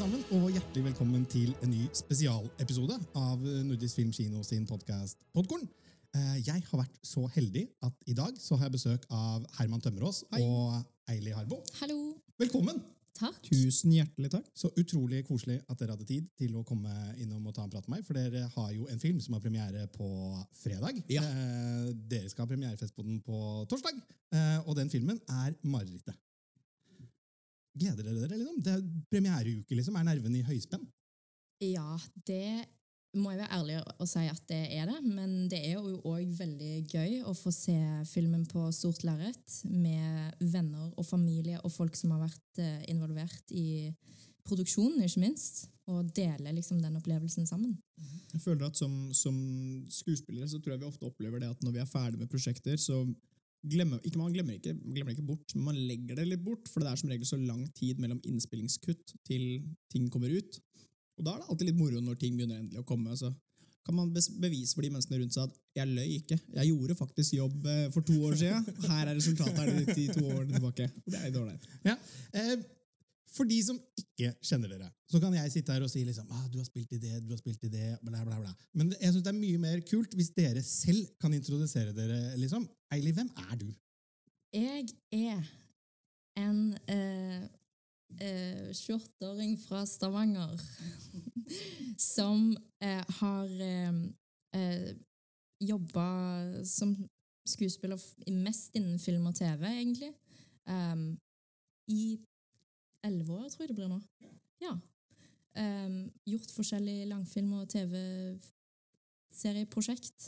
sammen, og hjertelig velkommen til en ny spesialepisode av Nordisk Film Kino sin podcast Podkorn. Jeg har vært så heldig at I dag så har jeg besøk av Herman Tømmerås og Eili Harbo. Hallo. Velkommen! Takk. Tusen hjertelig takk. Så utrolig koselig at dere hadde tid til å komme innom og ta en prat med meg, for dere har jo en film som har premiere på fredag. Ja. Dere skal ha premierefest på den på torsdag, og den filmen Marerittet. Gleder dere liksom? Det premiereuke liksom, nervene I høyspenn? Ja, det må jeg være ærlig å si at det det, men det jo også veldig gøy å få se filmen på stort lerret med venner og familie og folk som har vært involvert I produksjonen, ikke minst, og dele liksom den opplevelsen sammen. Jeg føler at som skuespillere så tror jeg vi ofte opplever det at når vi ferdig med prosjekter, så man glemmer ikke bort, men man legger det litt bort, for det som regel så lang tid mellom innspillingskutt til ting kommer ut. Og da det alltid litt moro når ting begynner endelig å komme, så kan man bevise for de menneskene rundt seg at jeg løy ikke. Jeg gjorde faktisk jobb for 2 år siden. Her resultatet de 2 årene tilbake. Og det litt dårlig. Ja, for de som ikke kjenner dere, så kan jeg sitte her og si liksom, du har spilt I det, bla bla bla. Men jeg synes det mye mer kult hvis dere selv kan introdusere dere, liksom. Eili, hvem du? Jeg en 28-åring fra Stavanger som har jobbet som skuespiller mest innen film og TV, egentlig. I 11 år, tror jeg det blir nå. Ja. Gjort forskjellige langfilm- og TV-serieprosjekt.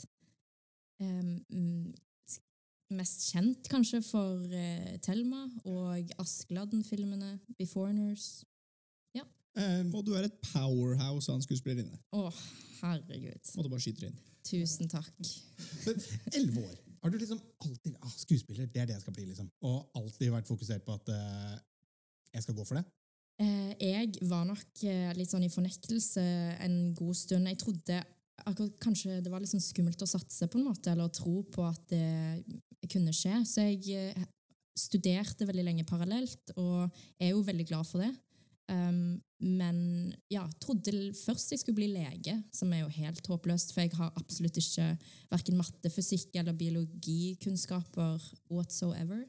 Mest kjent kanskje for Thelma og Askeladden-filmene, Beforeigners. Ja. Og du et powerhouse av en skuespillerinne. Herregud. Måtte bare skyte inn. Tusen takk. 11 år. Har du liksom alltid, skuespiller, det jeg skal bli liksom, og alltid vært fokusert på at jeg skal gå for det? Jeg var nok litt sånn I fornektelse en god stund. Jeg trodde kanskje det var litt sånn skummelt å satse på en måte, eller å tro på at det kunne skje. Så jeg studerte veldig lenge parallelt, og jo veldig glad for det. Men ja, trodde først jeg skulle bli lege, som jo helt håpløst, for jeg har absolutt ikke hverken matte, fysikk eller biologikunnskaper whatsoever.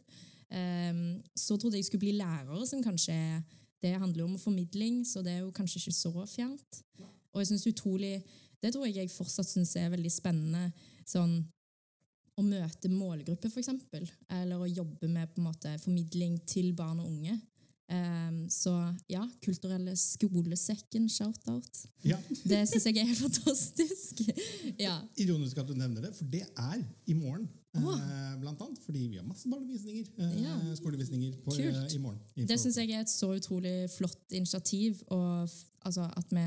Så trodde jeg skulle bli lærer, som kanskje det handler om formidling, så det jo kanskje ikke så fjernt. Og jeg synes utrolig, det tror jeg fortsatt synes veldig spennende, sånn å møte målgrupper for eksempel, eller å jobbe med på en måte formidling til barn og unge. Så ja, kulturelle skolesekken, shout-out. Ja. Det synes jeg helt fantastisk. Ja. Ironisk at du nevner det, for det I morgen, blant annet, fordi vi har masse barnevisninger, skolevisninger I morgen. Det synes jeg et så utrolig flott initiativ, og altså, at vi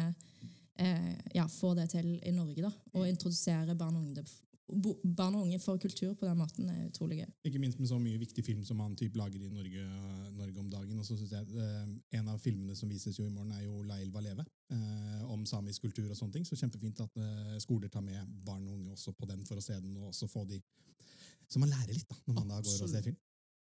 får det til I Norge, da, og introdusere barn og unge for kultur på den måten utrolig gøy. Ikke minst med så mye viktig film som man typ lager I Norge om dagen, og så synes jeg en av filmene som vises jo I morgen jo La Elva leve, om samisk kultur og sånne ting, så kjempefint at skoler tar med barn og unge også på den for å se den, og også få de, så man lærer litt da, når man da går og ser film.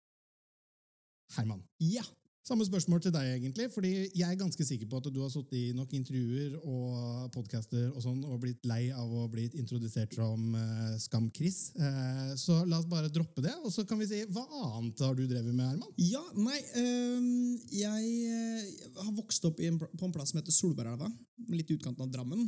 Herman. Ja. Samme spørsmål til deg egentlig, fordi jeg ganske sikker på at du har suttet I nok intervjuer og podcaster og sånn, og blitt lei av å bli introdusert som Skam Chris. Så la oss bare droppe det, og så kan vi si, hva annet har du drevet med, Herman? Ja, nei, jeg har vokst opp på en plass som heter Solbergelva, litt I utkanten av Drammen.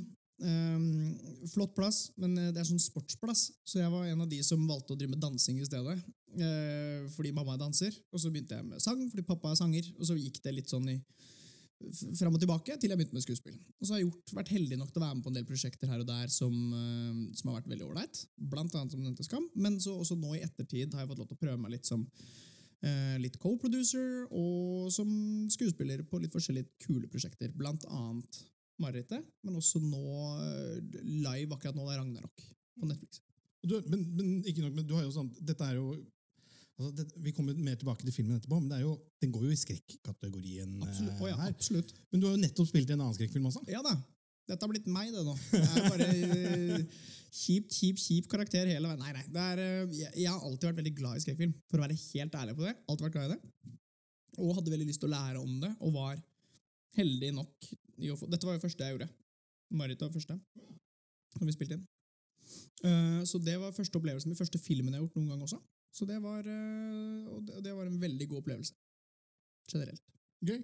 Flott plass, men det sånn sportsplass, så jeg var en av de som valgte å drive med dansing I stedet, fordi mamma danser, og så begynte jeg med sang, fordi pappa sanger, og så gikk det litt sånn frem og tilbake til jeg begynte med skuespill. Og så har jeg vært heldig nok til å være med på en del prosjekter her og der som har vært veldig ordentlig, blant annet som nevnte Skam, men så også nå I ettertid har jeg fått lov til å prøve meg litt som litt co-producer og som skuespiller på litt forskjellige kule prosjekter, blant annet Marerittet, men også nå live akkurat nå Ragnarok på Netflix. Men ikke nok, men du har jo sånn, dette jo altså vi kommer mer tilbake til filmen etterpå, men den går jo I skrekkategorien absolutt. Her. Absolutt. Men du har jo nettopp spilt I en annen skrekkfilm også? Ja da, dette har blitt meg det nå. Jeg bare kjip karakter hele veien. Nei, jeg har alltid vært veldig glad I skrekkfilm, for å være helt ærlig på det. Alltid vært glad I det. Og hadde veldig lyst til å lære om det, og var heldig nok i å få... Dette var jo første jeg gjorde. Marit var første, som vi spilte inn. Så det var første opplevelsen, min første filmen jeg har gjort noen gang også. Så det var en veldig god opplevelse. Generelt. Gøy.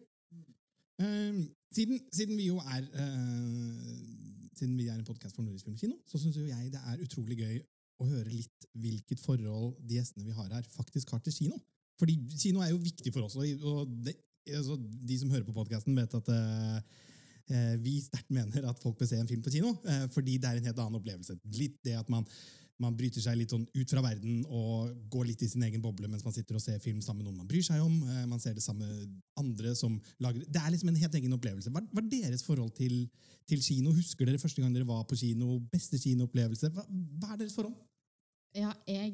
Siden vi jo er siden vi er en podcast for Nordisk Film Kino, så synes jo jeg det er utrolig gøy å høre litt hvilket forhold de gjestene vi har her faktisk har til kino. Fordi kino er jo viktig for oss, og de som hører på podcasten vet at vi sterkt mener at folk bør se en film på kino, fordi det er en helt annen opplevelse. Litt det at man bryter seg litt sånn ut fra verden og går litt i sin egen boble mens man sitter og ser film sammen med noen man bryr seg om. Man ser det samme andre som lager... Det er liksom en helt egen opplevelse. Hva er deres forhold til kino? Husker dere første gang dere var på kino? Beste kinoopplevelse? Hva er deres forhold? Ja,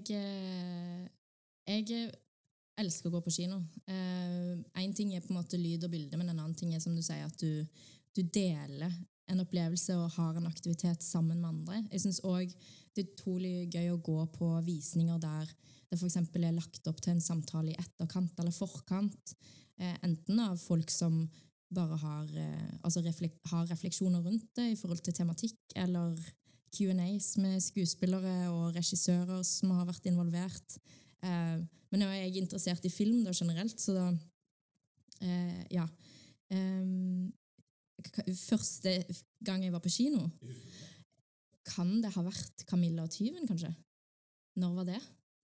jeg elsker å gå på kino. En ting er på en måte lyd og bilde, men en annen ting er som du sier at du deler en opplevelse og har en aktivitet sammen med andre. Jeg synes også det er utrolig gøy å gå på visninger der det for eksempel er lagt opp til en samtale i etterkant eller forkant, enten av folk som bare har refleksjoner rundt det i forhold til tematikk, eller Q&As med skuespillere og regissører som har vært involvert. Men nå er jeg interessert i film da, generelt, så da, ja. Første gang jeg var på kino, kan det ha vært Camilla og tyven, kanskje? Når var det?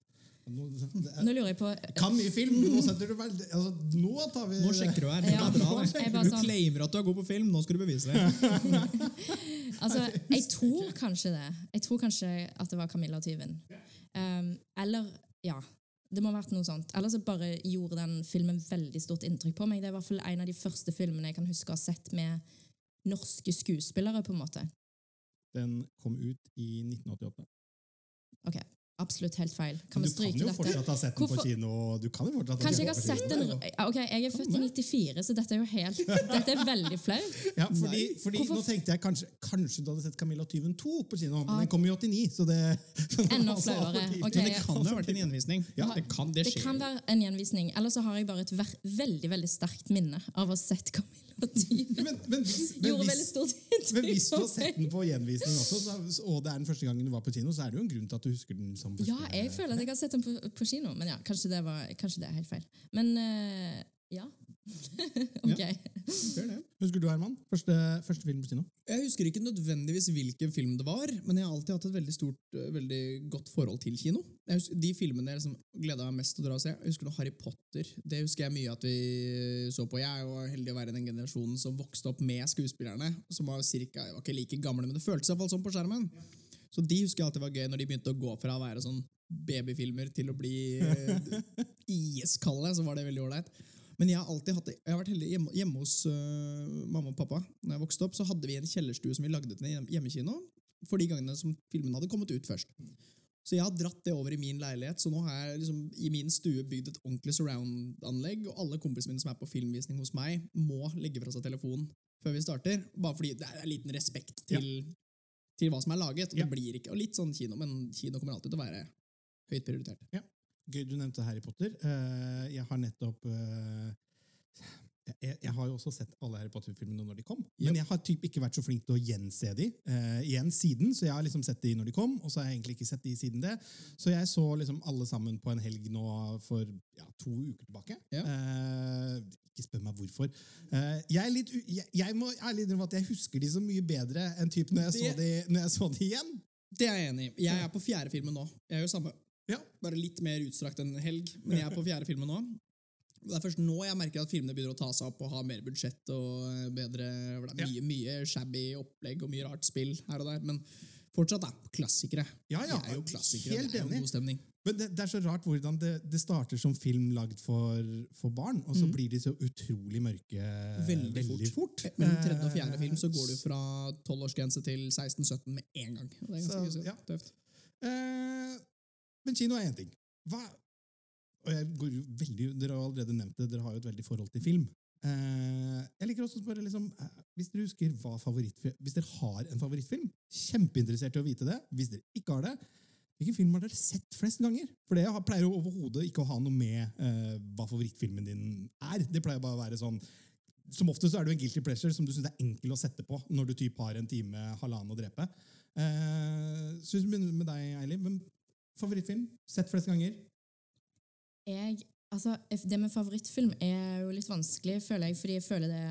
Nå lurer jeg på... Kan mye film, nå setter du vel... Altså, nå tar vi... Nå sjekker du her, det er bra. Du claimer at du er god på film, nå skal du bevise det. Altså, jeg tror kanskje det. Jeg tror kanskje at det var Camilla og tyven. Eller, ja, det må ha vært noe sånt. Eller så bare gjorde den filmen veldig stort inntrykk på meg. Det er i hvert fall en av de første filmene jeg kan huske å ha sett med norske skuespillere, på en måte. Den kom ut i 1988. Ok, absolutt helt feil. Kan vi stryke dette? Du kan jo fortsatt ha sett den på kino. Du kan jo fortsatt Kanskje jeg har sett den... Ok, jeg er født i 94, så dette er jo helt... Dette er veldig flaut. Ja, fordi nå tenkte jeg kanskje du hadde sett Camilla og tyven 2 på kino, men den kom i 89, så det... Enda flauere. Okay, men det kan jo ha vært en gjenvisning. Ja. Det kan være en gjenvisning. Eller så har jeg bare et veldig, veldig sterkt minne av å ha sett Camilla og tyven. Men hvis du har sett den på gjenvisning også, og det er den første gangen du var på kino, så er det jo en grunn til at du husker den som første. Ja, jeg føler at jeg har sett den på kino, men ja, kanskje det er helt feil. Men ja. Ok. Ja, husker du, Herman? Første film på kino? Jeg husker ikke nødvendigvis hvilken film det var, men jeg har alltid hatt et veldig godt forhold til kino. De filmene jeg liksom gledet meg mest til å dra og se, jeg husker noe Harry Potter, det husker jeg mye at vi så på. Jeg er jo heldig å være den generasjonen som vokste opp med skuespillerne, som var cirka, jeg var ikke like gamle, men det føltes i hvert fall sånn på skjermen. Så de husker jeg alltid var gøy når de begynte å gå fra å være sånn babyfilmer til å bli iskalde, så var det veldig ordentlig. Men jeg har vært heldig hjemme hos mamma og pappa. Når jeg vokste opp, så hadde vi en kjellerstue som vi lagde til en hjemmekino, for de gangene som filmen hadde kommet ut først. Så jeg har dratt det over i min leilighet, så nå har jeg liksom, i min stue bygd et ordentlig surround-anlegg, og alle kompisene mine som er på filmvisning hos meg, må legge fra seg telefonen før vi starter, bare fordi det er en liten respekt til hva som er laget, og det blir ikke, og litt sånn kino, men kino kommer alltid til å være høyt prioritert. Ja. Gøy, du nevnte Harry Potter. Jeg har nettopp... Jeg har jo også sett alle Harry Potter-filmene når de kom, men jeg har typ ikke vært så flink til å gjense de igjen siden, så jeg har liksom sett de når de kom, og så har jeg egentlig ikke sett de siden det. Så jeg så liksom alle sammen på en helg nå for 2 uker tilbake. Ja. Ikke spør meg hvorfor. Jeg må ærlig innrømme at jeg husker de så mye bedre enn typ når jeg så de igjen. Det er jeg enig i. Jeg er på 4. filmen nå. Jeg er jo samme. Ja. Bare litt mer utstrakt enn helg, men jeg er på 4. filmen nå. Det er først nå jeg merker at filmene begynner å ta seg opp og ha mer budsjett og bedre, det er mye shabby opplegg og mye rart spill her og der, men fortsatt klassikere. Ja, det er jo klassikere, helt det er jo god stemning. Men det er så rart hvordan det starter som film lagd for barn, og så blir de så utrolig mørke veldig fort. Mellom 3. og 4. film så går du fra 12-årsgrense til 16-17 med en gang. Det er ganske tøft. Men kino er en ting. Og jeg går jo dere har allerede nevnt det, dere har jo et veldig forhold til film. Jeg liker også å spørre, hvis dere husker hvis dere har en favorittfilm, kjempeinteressert i å vite det. Hvis dere ikke har det, hvilken film har dere sett flest ganger? For det pleier jo overhodet ikke å ha noe med hva favorittfilmen din er. Det pleier bare å være sånn, som ofte så er det jo en guilty pleasure som du synes er enkel å sette på når du typ har en time, halvannen å drepe. Så vi begynner med deg, Eilif. Men favorittfilm? Sett flest ganger? Det med favorittfilm er jo litt vanskelig, føler jeg, fordi jeg føler det,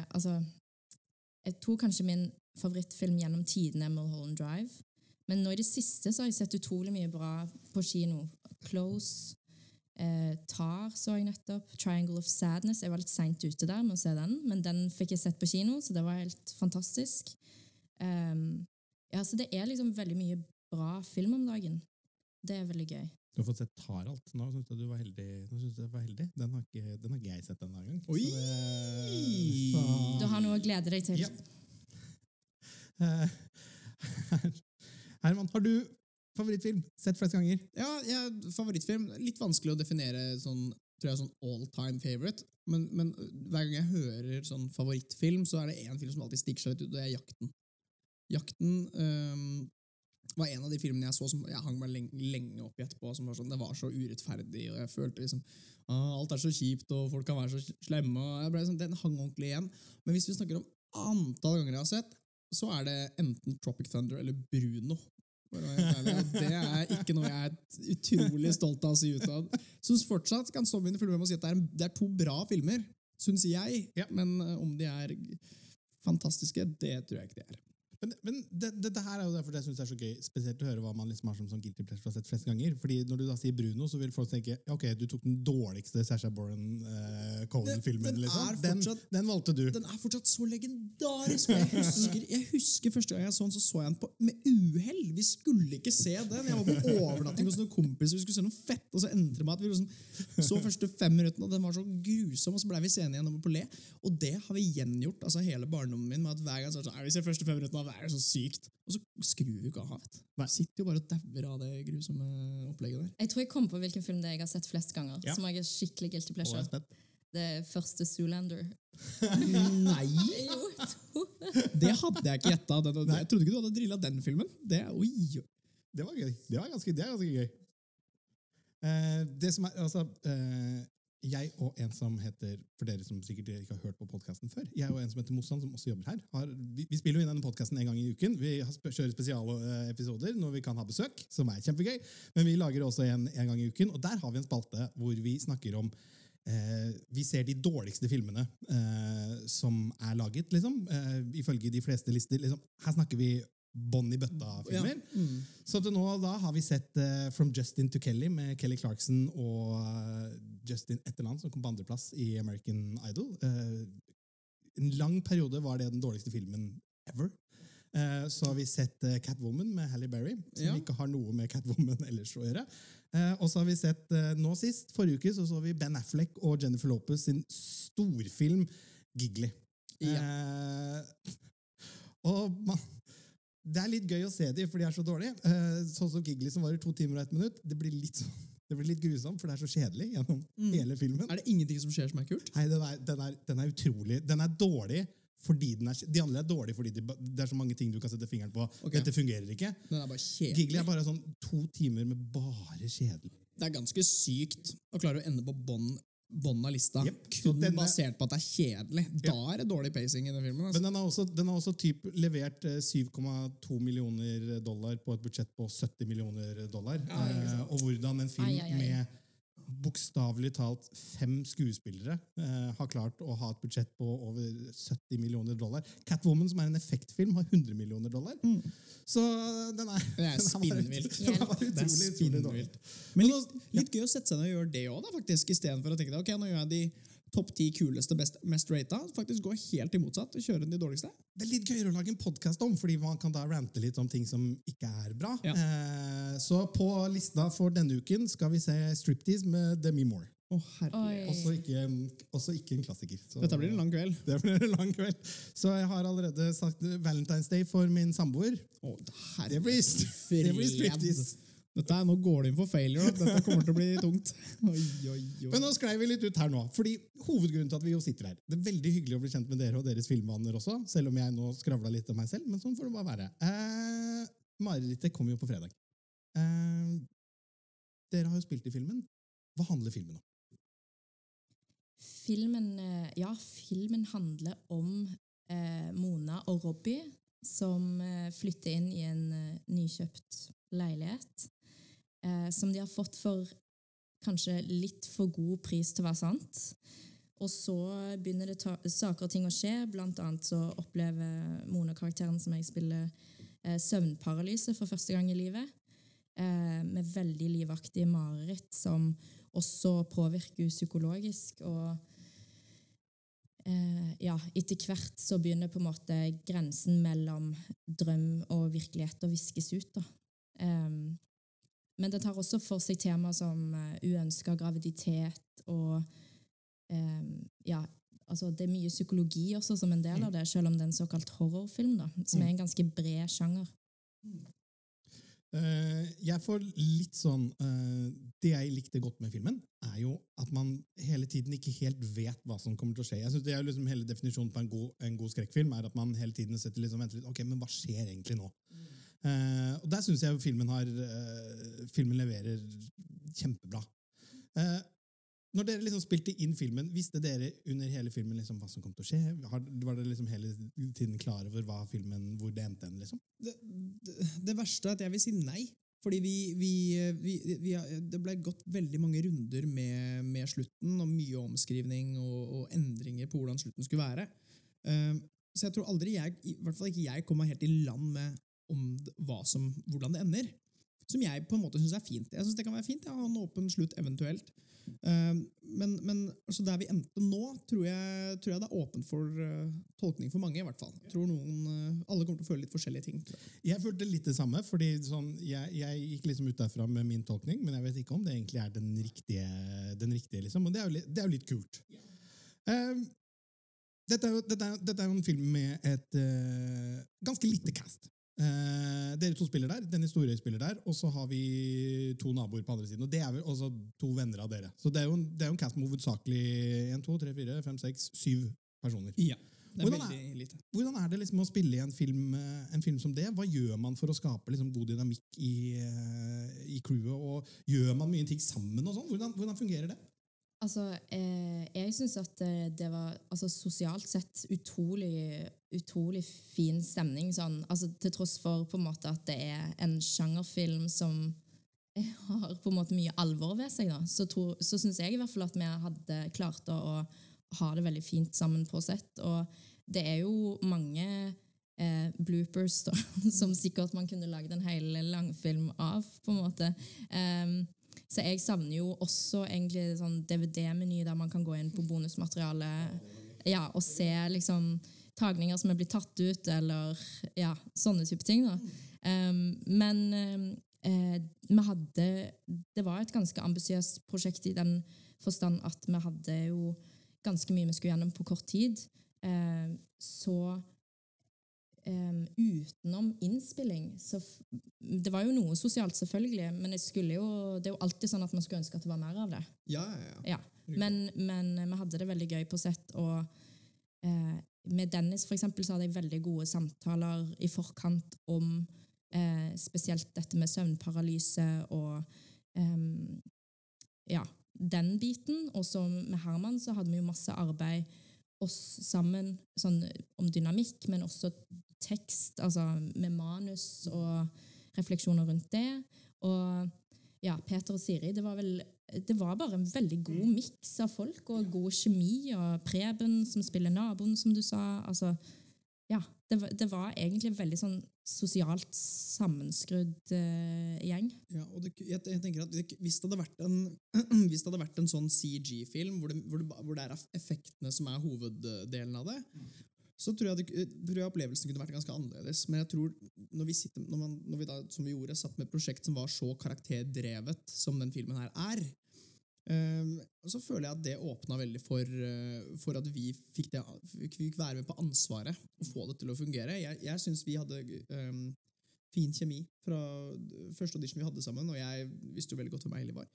jeg tror kanskje min favorittfilm gjennom tiden er Mulholland Drive, men nå i det siste så har jeg sett utrolig mye bra på kino. Close, Tar så jeg nettopp, Triangle of Sadness, jeg var litt sent ute der med å se den, men den fikk jeg sett på kino, så det var helt fantastisk. Så det er liksom veldig mye bra film om dagen. Det er veldig gøy. Du har fått sett Tar alt. Nå synes jeg du var heldig. Den har ikke jeg sett denne gang. Oi! Du har noe å glede deg til. Ja. Herman, har du favorittfilm? Sett flest ganger? Ja, favorittfilm. Litt vanskelig å definere sånn, tror jeg, sånn all-time favorite. Men hver gang jeg hører sånn favorittfilm, så er det en film som alltid stikker seg ut, og det er Jakten. Jakten var en av de filmene jeg så som jeg hang meg lenge opp i etterpå, som var sånn, det var så urettferdig, og jeg følte liksom, alt er så kjipt, og folk kan være så slemme, og jeg ble sånn, den hang ordentlig igjen. Men hvis vi snakker om antall ganger jeg har sett, så er det enten Tropic Thunder eller Bruno. Og det er ikke noe jeg er utrolig stolt av å si utad. Synes fortsatt kan stå mine filmer med å si at det er to bra filmer, synes jeg, men om de er fantastiske, det tror jeg ikke de er. Men det her er jo derfor jeg synes det er så gøy, spesielt å høre hva man liksom har som guilty pleasure har sett flest ganger. Fordi når du da sier Bruno, så vil folk tenke ok, du tok den dårligste Sacha Baron Cohen-filmen. Den valgte du. Den er fortsatt så legendarisk. Jeg husker første gang jeg så den, så jeg den med uhell. Vi skulle ikke se den. Jeg var på overnatting hos noen kompiser, vi skulle se noe fett, og så endte det med at vi liksom så første 5 minuttene, og den var så grusom, og så ble vi seende igjen på le. Og det har vi gjengjort, altså hele barndommen min, med at hver gang så er det sånn, vi ser første 5 minuttene, det er så sykt. Og så skrur vi ikke av. Vi sitter jo bare og dauer av det grusomme opplegget der. Jeg tror jeg kom på hvilken film det jeg har sett flest ganger, som jeg er skikkelig guilty pleasure. Det første Zoolander. Nei! Det hadde jeg ikke gjettet. Jeg trodde ikke du hadde drillet den filmen. Det var gøy. Det er ganske gøy. Det som er, altså... jeg og en som heter, for dere som sikkert ikke har hørt på podcasten før, jeg og en som heter Mossan, som også jobber her, vi spiller jo inn denne podcasten en gang i uken. Vi kjører spesialepisoder når vi kan ha besøk, som er kjempegøy, men vi lager også en gang i uken, og der har vi en spalte hvor vi snakker om vi ser de dårligste filmene som er laget, liksom, ifølge de fleste lister. Liksom. Her snakker vi Bonnie Bøtta-filmer. Så til nå da har vi sett From Justin to Kelly med Kelly Clarkson og Justin Etterland, som kom på andreplass i American Idol. En lang periode var det den dårligste filmen ever. Så har vi sett Catwoman med Halle Berry, som ikke har noe med Catwoman ellers å gjøre. Og så har vi sett, nå sist, forrige uke, så vi Ben Affleck og Jennifer Lopez sin storfilm Giggly. Og det er litt gøy å se dem, for de er så dårlige. Sånn som Giggly, som varer 2 timer og 1 minutt, det blir litt grusomt, for det er så kjedelig gjennom hele filmen. Er det ingenting som skjer som er kult? Nei, den er utrolig. Den er dårlig fordi de andre er dårlige fordi det er så mange ting du kan sette fingeren på. Dette fungerer ikke. Den er bare kjedelig. Giggly er bare sånn 2 timer med bare kjedelig. Det er ganske sykt å klare å ende på bånd av lista, kun basert på at det er kjedelig. Da er det dårlig pacing i den filmen. Altså. Men den har også typ levert $7,2 millioner på et budsjett på $70 millioner. Og hvordan en film med bokstavelig talt 5 skuespillere har klart å ha et budsjett på over $70 millioner. Catwoman, som er en effektfilm, har $100 millioner. Så den er spinnvilt. Det er spinnvilt. Men litt gøy å sette seg ned og gjøre det også, da, faktisk, i stedet for å tenke ok, nå gjør jeg de topp 10 kuleste, mest rated, faktisk gå helt i motsatt og kjøre de dårligste. Det er litt gøyere å lage en podcast om, fordi man kan da rante litt om ting som ikke er bra. Så på lista for denne uken skal vi se Striptease med Demi Moore. Også ikke en klassiker. Så dette blir en lang kveld. Det blir en lang kveld. Så jeg har allerede sagt Valentine's Day for min samboer. Det blir Striptease. Nå går det inn for failure. Dette kommer til å bli tungt. Men nå sklei vi litt ut her nå, fordi hovedgrunnen til at vi jo sitter her, det er veldig hyggelig å bli kjent med dere og deres filmvaner også, selv om jeg nå skravla litt om meg selv, men sånn får det bare være. Marerittet kommer jo på fredag. Dere har jo spilt i filmen. Hva handler filmen om? Filmen handler om Mona og Robbie som flytter inn i en nykjøpt leilighet som de har fått for kanskje litt for god pris til å være sant. Og så begynner det saker og ting å skje. Blant annet så opplever Mona-karakteren som jeg spiller søvnparalyse for første gang i livet. Med veldig livaktige mareritt som også påvirker psykologisk. Og etter hvert så begynner på en måte grensen mellom drøm og virkelighet å viskes ut. Da. Men det tar også for seg tema som uønsket graviditet og altså det mye psykologi også som en del av det, selv om det er en såkalt horrorfilm, da, som er en ganske bred sjanger. Jeg får litt sånn det jeg likte godt med filmen er jo at man hele tiden ikke helt vet hva som kommer til å skje. Jeg synes det er liksom hele definisjonen på en god skrekkfilm er at man hele tiden venter litt, ok, men hva skjer egentlig nå? Og der synes jeg jo filmen leverer kjempebra. Når dere liksom spilte inn filmen, visste dere under hele filmen liksom hva som kom til å skje? Var dere liksom hele tiden klare over hvor det endte den, liksom? Det verste er at jeg vil si nei. Fordi det ble gått veldig mange runder med slutten, og mye omskrivning og endringer på hvordan slutten skulle være. Så jeg tror aldri i hvert fall ikke jeg kommer helt i land med hvordan det ender. Som jeg på en måte synes er fint. Jeg synes det kan være fint, ha en åpen slutt eventuelt. Men altså der vi endte nå, tror jeg det er åpent for tolkning for mange i hvert fall. Jeg tror alle kommer til å føle litt forskjellige ting. Jeg følte litt det samme, fordi sånn, jeg gikk liksom ut derfra med min tolkning, men jeg vet ikke om det egentlig er den riktige liksom, og det er jo litt kult. Dette er jo en film med et ganske lite cast. Dere to spiller der, Dennis Storøy spiller der, og så har vi 2 naboer på andre siden, og det er vel også 2 venner av dere. Så det er jo en cast med hovedsakelig 1, 2, 3, 4, 5, 6, 7 personer. Ja, det er veldig lite. Hvordan er det liksom å spille i en film som det? Hva gjør man for å skape liksom god dynamikk i crewet, og gjør man mye ting sammen og sånn? Hvordan fungerer det? Altså, jeg synes at det var sosialt sett utrolig fin stemning, sånn, til tross for på en måte at det er en sjangerfilm som har på en måte mye alvor ved seg, da. Så synes jeg i hvert fall at vi hadde klart å ha det veldig fint sammen på sett, og det er jo mange bloopers da, som sikkert man kunne laget en hel langfilm av, på en måte. Så jeg savner jo også egentlig sånn DVD-meny der man kan gå inn på bonusmateriale og se liksom tagninger som er blitt tatt ut, eller sånne type ting. Da. Men det var et ganske ambisiøst prosjekt i den forstand at vi hadde jo ganske mye vi skulle gjennom på kort tid. Så utenom innspilling så det var jo noe sosialt selvfølgelig, men det er jo alltid sånn at man skulle ønske at det var mer av det. Ja. Men vi hadde det veldig gøy på sett, og med Dennis for eksempel så hadde jeg veldig gode samtaler i forkant om spesielt dette med søvnparalyse og den biten, og så med Herman så hadde vi jo masse arbeid oss sammen sånn, om dynamikk, men også tekst, med manus og refleksjoner rundt det. Og Peter og Siri, det var bare en veldig god miks av folk og god kjemi, og Preben som spiller naboen, som du sa. Det var egentlig veldig sånn sosialt sammenskrudd gjeng. Ja, og jeg tenker at hvis det hadde vært en sånn CG-film hvor det er effektene som er hoveddelen av det, så tror jeg opplevelsen kunne vært ganske annerledes. Men jeg tror når vi da, som vi gjorde, satt med et prosjekt som var så karakterdrevet som den filmen her er, så føler jeg at det åpnet veldig for at vi fikk være med på ansvaret og få det til å fungere. Jeg synes vi hadde fin kjemi fra første audition vi hadde sammen, og jeg visste jo veldig godt hvem Eili var.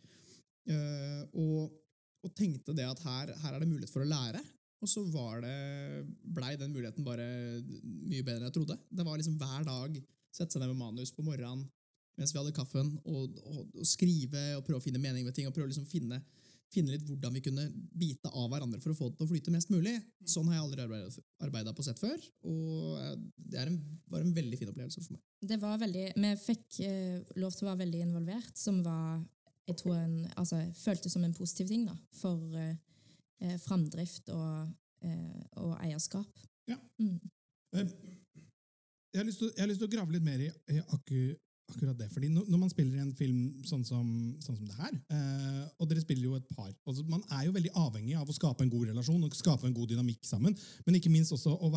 Og tenkte det at her er det mulighet for å lære, og så blei den muligheten bare mye bedre enn jeg trodde. Det var liksom hver dag sette seg ned med manus på morgenen mens vi hadde kaffen, og skrive og prøve å finne mening med ting, og prøve liksom å finne finne litt hvordan vi kunne bite av hverandre for å få det til å flyte mest mulig. Sånn har jeg aldri arbeidet på sett før, og det var en veldig fin opplevelse for meg. Det var veldig, vi fikk lov til å være veldig involvert, som var, jeg tror, føltes som en positiv ting da, for framdrift og eierskap. Ja. Jeg har lyst til å grave litt mer i akkurat det, fordi når man spiller en film sånn som det her, og dere spiller jo et par, altså man jo veldig avhengig av å skape en god relasjon og skape en god dynamikk sammen, men ikke minst også å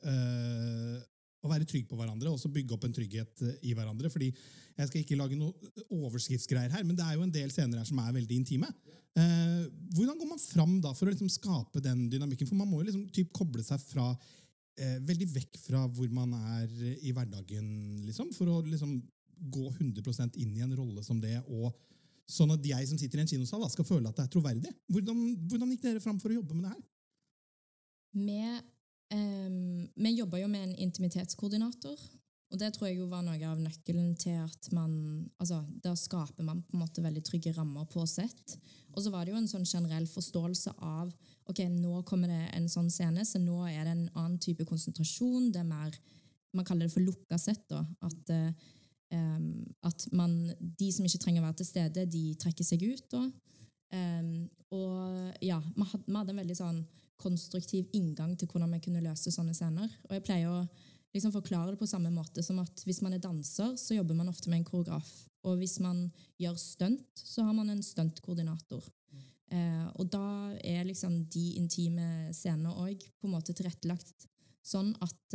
være trygg på hverandre, og også bygge opp en trygghet i hverandre, fordi jeg skal ikke lage noen overskriftsgreier her, men det jo en del scener her som veldig intime. Hvordan går man fram da for å liksom skape den dynamikken? For man må jo liksom typ koble seg fra veldig vekk fra hvor man i hverdagen, liksom, for å liksom gå 100% inn i en rolle som det, og sånn at jeg som sitter i en kinosal skal føle at det troverdig. Hvordan gikk dere fram for å jobbe med det her? Vi jobbet jo med en intimitetskoordinator, og det tror jeg jo var noe av nøkkelen til at da skaper man på en måte veldig trygge rammer på sett. Og så var det jo en sånn generell forståelse av, ok, nå kommer det en sånn scene, så nå det en annen type konsentrasjon, det mer, man kaller det for lukka sett da, at de som ikke trenger å være til stede, de trekker seg ut da. Og ja, vi hadde en veldig sånn konstruktiv inngang til hvordan vi kunne løse sånne scener. Og jeg pleier å liksom forklare det på samme måte som at hvis man danser, så jobber man ofte med en koreograf. Og hvis man gjør stunt, så har man en stuntkoordinator. Og da liksom de intime scenene også på en måte tilrettelagt sånn at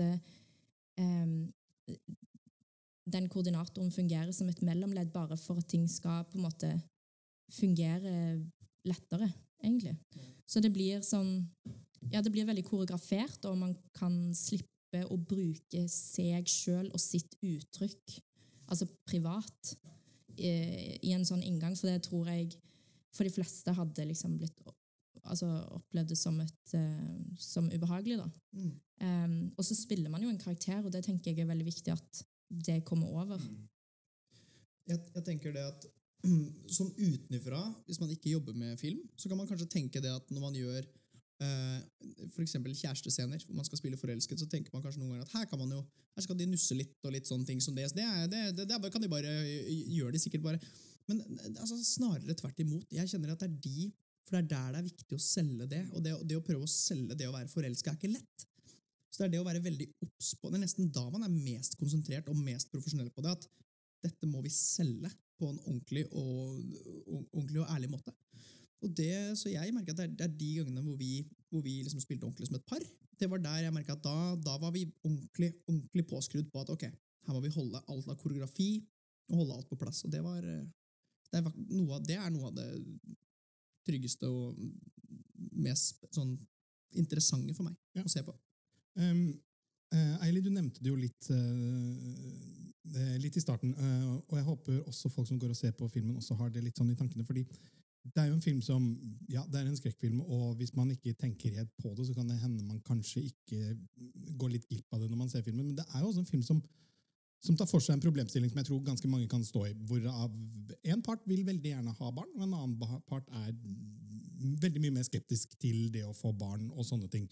den koordinatoren fungerer som et mellomledd bare for at ting skal på en måte fungere lettere, egentlig. Så det blir sånn, ja, det blir veldig koreografert, og man kan slippe å bruke seg selv og sitt uttrykk, altså privat, i en sånn inngang, for det tror jeg for de fleste hadde liksom blitt opplevd det som ubehagelig da. Og så spiller man jo en karakter, og det tenker jeg veldig viktig at det kommer over. Jeg tenker det at sånn utenifra, hvis man ikke jobber med film, så kan man kanskje tenke det at når man gjør for eksempel kjærestescener, hvor man skal spille forelsket, så tenker man kanskje noen ganger at her skal de nusse litt og litt sånne ting som det kan de bare gjøre, de sikkert bare, men snarere tvert imot. Jeg kjenner at det for det der det viktig å selge det, og det å prøve å selge det å være forelsket ikke lett. Så det det å være veldig obs på, det nesten da man mest konsentrert og mest profesjonell på det, at dette må vi selge på en ordentlig og ærlig måte. Og så jeg merket at det de gangene hvor vi liksom spilte ordentlig som et par, det var der jeg merket at da var vi ordentlig påskrudd på at ok, her må vi holde alt av koreografi og holde alt på plass, og det er noe av det tryggeste og mest sånn interessante for meg å se på. Eili, du nevnte det jo litt i starten, og jeg håper også folk som går og ser på filmen også har det litt sånn i tankene, fordi det jo en film som, ja, det en skrekkfilm, og hvis man ikke tenker helt på det, så kan det hende man kanskje ikke går litt glipp av det når man ser filmen, men det jo også en film som tar for seg en problemstilling som jeg tror ganske mange kan stå i, hvor en part vil veldig gjerne ha barn, og en annen part veldig mye mer skeptisk til det å få barn og sånne ting.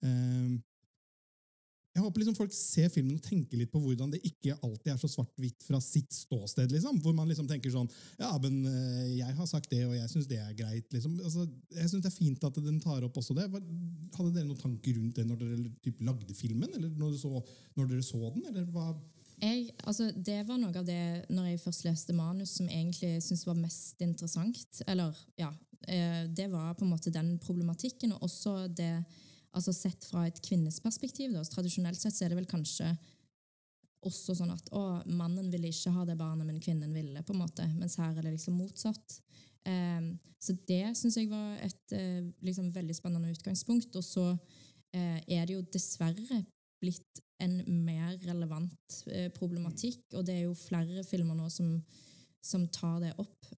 Jeg håper liksom folk ser filmen og tenker litt på hvordan det ikke alltid så svart-hvitt fra sitt ståsted, liksom, hvor man liksom tenker sånn, ja, men jeg har sagt det, og jeg synes det greit, liksom. Altså, jeg synes det fint at den tar opp også det. Hadde dere noen tanker rundt det når dere typ lagde filmen, eller når dere så den, eller hva? Det var noe av det, når jeg først leste manus, som egentlig synes var mest interessant, eller ja, det var på en måte den problematikken, og også det sett fra et kvinnesperspektiv. Da. Tradisjonelt sett så det vel kanskje også sånn at mannen ville ikke ha det barnet, men kvinnen ville, på en måte, mens her det liksom motsatt. Så det synes jeg var et liksom veldig spennende utgangspunkt, og så det jo dessverre blitt en mer relevant problematikk, og det jo flere filmer nå som tar det opp,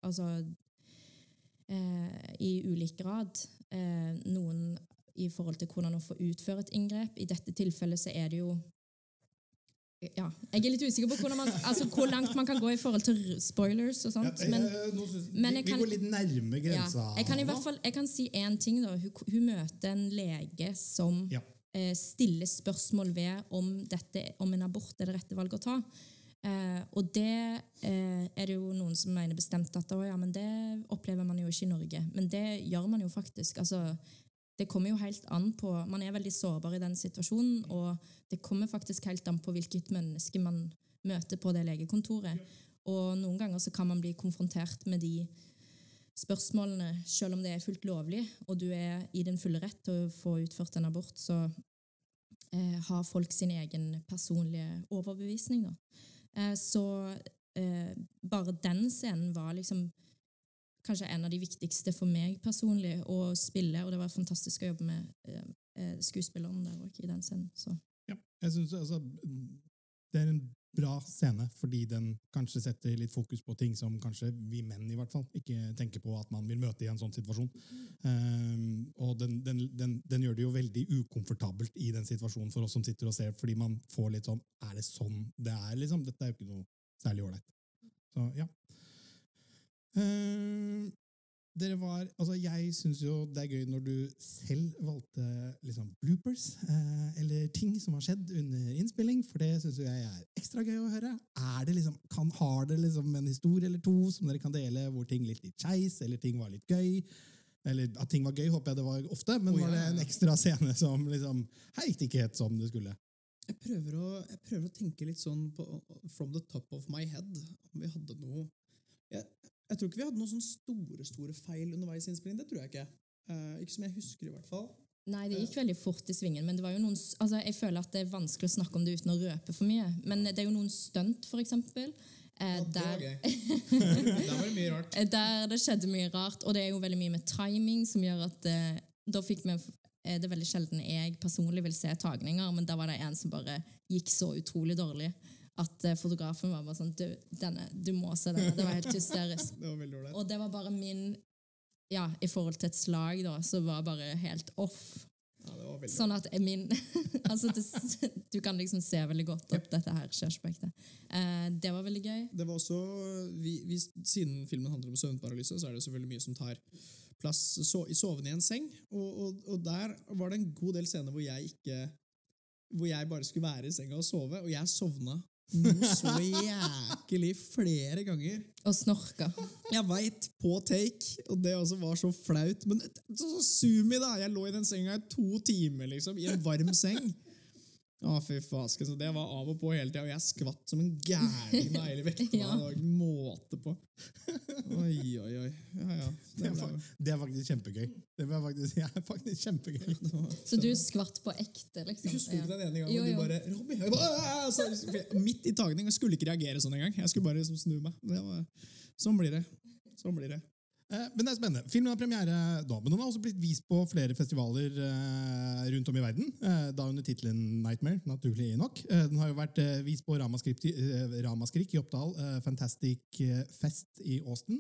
i ulik grad. Noen i forhold til hvordan å få utføre et inngrep. I dette tilfellet så det jo Ja, jeg litt usikker på hvor langt man kan gå i forhold til spoilers og sånt. Vi går litt nærme grensa. Ja, jeg kan si en ting da. Hun møter en lege som stiller spørsmål ved om en abort er det rette valget å ta. Og det det jo noen som mener bestemt at men det opplever man jo ikke i Norge. Men det gjør man jo faktisk. Altså, det kommer jo helt an på, man veldig sårbar i den situasjonen, og det kommer faktisk helt an på hvilket menneske man møter på det legekontoret. Og noen ganger så kan man bli konfrontert med de spørsmålene, selv om det fullt lovlig, og du i din fulle rett til å få utført en abort, så har folk sin egen personlige overbevisning da. Så bare den scenen var liksom kanskje en av de viktigste for meg personlig å spille, og det var fantastisk å jobbe med skuespilleren der også, i den scenen. Så. Ja, jeg synes altså, det en bra scene, fordi den kanskje setter litt fokus på ting som kanskje vi menn i hvert fall ikke tenker på at man vil møte i en sånn situasjon. Og den gjør det jo veldig ukomfortabelt i den situasjonen for oss som sitter og ser, fordi man får litt sånn, det sånn det liksom? Dette jo ikke noe særlig ålreit. Så ja. Jeg synes jo det gøy når du selv valgte liksom bloopers eller ting som har skjedd under innspilling, for det synes jeg ekstra gøy å høre. Det liksom, har dere liksom en historie eller to som dere kan dele hvor ting litt skeis, eller ting var litt gøy, eller at ting var gøy, håper jeg det var ofte, men var det en ekstra scene som liksom, gikk det ikke helt som det skulle? Jeg prøver å tenke litt sånn på, from the top of my head, om vi hadde noe. Jeg tror ikke vi hadde noen sånne store feil underveis i innspillingen, det tror jeg ikke. Ikke som jeg husker i hvert fall. Nei, det gikk veldig fort i svingen, men det var jo noen, altså jeg føler at det vanskelig å snakke om det uten å røpe for mye, men det jo noen stunt for eksempel. Det var gøy. Der var det mye rart. Der det skjedde mye rart, og det jo veldig mye med timing, som gjør at da fikk vi det veldig sjelden jeg personlig vil se tagninger, men da var det en som bare gikk så utrolig dårlig at fotografen var bare sånn, du må se denne, det var helt hysterisk. Det var veldig dårlig. Og det var bare min, i forhold til et slag da, så var bare helt off. Ja, det var veldig sånn at altså du kan liksom se veldig godt at dette her skjer på ekte. Det var veldig gøy. Det var også, siden filmen handler om søvnparalyse, så det selvfølgelig mye som tar plass i sovende i en seng, og der var det en god del scener hvor jeg bare skulle være i senga og sove, og jeg sovna noe så jækelig flere ganger. Og snorka. Jeg vet, på take, og det også var så flaut, men så sumi da, jeg lå i den senga i 2 timer liksom, i en varm seng. Fy faske, så det var av og på hele tiden, og jeg skvatt som en gæring da hele vekten, det var ikke måte på. Oi. Ja. Det faktisk kjempegøy. Det var faktisk kjempegøy. Så du skvatt på ekte, liksom? Husker du ikke den ene gangen, og du bare, Robby, midt i tagning, jeg skulle ikke reagere sånn en gang. Jeg skulle bare liksom snu meg. Sånn blir det. Men det spennende. Filmen har premiere da, men den har også blitt vist på flere festivaler rundt om i verden, da under titelen Nightmare, naturlig nok. Den har jo vært vist på Ramaskrik i Oppdal, Fantastic Fest i Austin,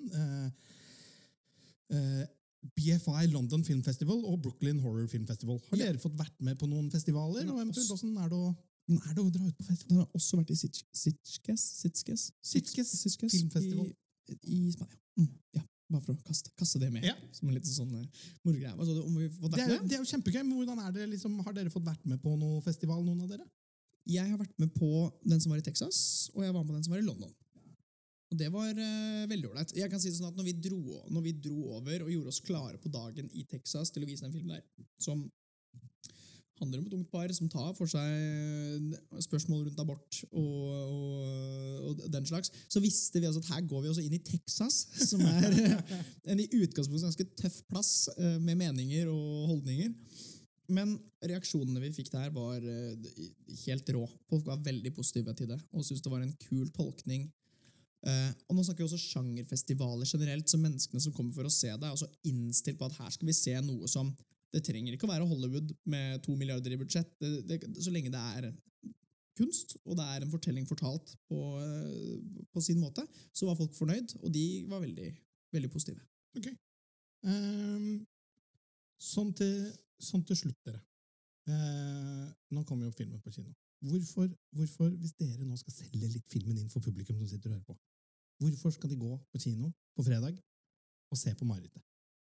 BFI London Film Festival og Brooklyn Horror Film Festival. Har dere fått vært med på noen festivaler? Og eventuelt, hvordan det å dra ut på festival? Den har også vært i Sitges Filmfestival i Spania. Ja. Bare for å kaste det med, som en liten sånn morgreie. Hva sa du om vi fått vært med? Det jo kjempegøy, men hvordan det liksom, har dere fått vært med på noen festival, noen av dere? Jeg har vært med på den som var i Texas, og jeg var med på den som var i London. Og det var veldig ordentlig. Jeg kan si det sånn at når vi dro over og gjorde oss klare på dagen i Texas til å vise den filmen der, som handler om et ungt par som tar for seg spørsmål rundt abort og den slags, så visste vi altså at her går vi også inn i Texas, som en i utgangspunktet ganske tøff plass med meninger og holdninger. Men reaksjonene vi fikk der var helt rå. Folk var veldig positive til det, og syntes det var en kul tolkning. Og nå snakker vi også sjangerfestivaler generelt, så menneskene som kommer for å se det, er også innstilt på at her skal vi se noe som det trenger ikke å være Hollywood med 2 milliarder i budsjett, så lenge det kunst, og det en fortelling fortalt på sin måte, så var folk fornøyd, og de var veldig, veldig positive. Ok. Sånn til slutt, dere. Nå nå kommer jo filmen på kino. Hvorfor, hvis dere nå skal selge litt filmen inn for publikum som sitter og hører på, hvorfor skal de gå på kino på fredag og se på Marerittet?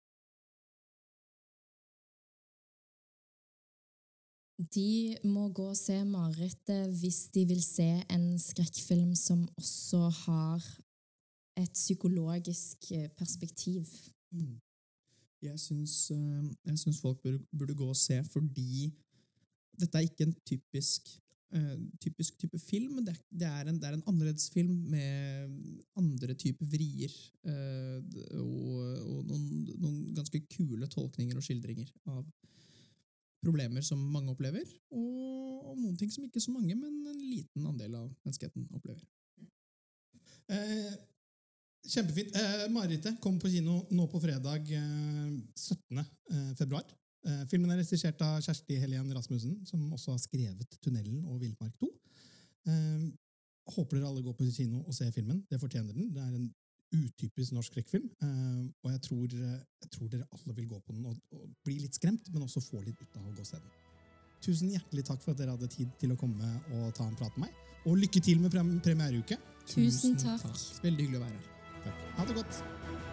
De må gå og se Marerittet hvis de vil se en skrekkfilm som også har et psykologisk perspektiv. Jeg syns folk burde gå og se, fordi dette er ikke en typisk type film, men det er en annerledes film med andre typer vrier og noen ganske kule tolkninger og skildringer av problemer som mange opplever, og noen ting som ikke så mange, men en liten andel av menneskeheten opplever. Kjempefint. Marerittet kommer på kino nå på fredag 17. februar. Filmen er regissert av Kjersti Helene Rasmussen, som også har skrevet Tunnelen og Vildmark 2. Håper dere alle går på kino og ser filmen. Det fortjener den. Det er en utypisk norsk skrekkfilm, og jeg tror dere alle vil gå på den og bli litt skremt, men også få litt ut av å gå og se den. Tusen hjertelig takk for at dere hadde tid til å komme og ta en prat med meg, og lykke til med premiereuke. Tusen takk. Veldig hyggelig å være her. Takk. Ha det godt.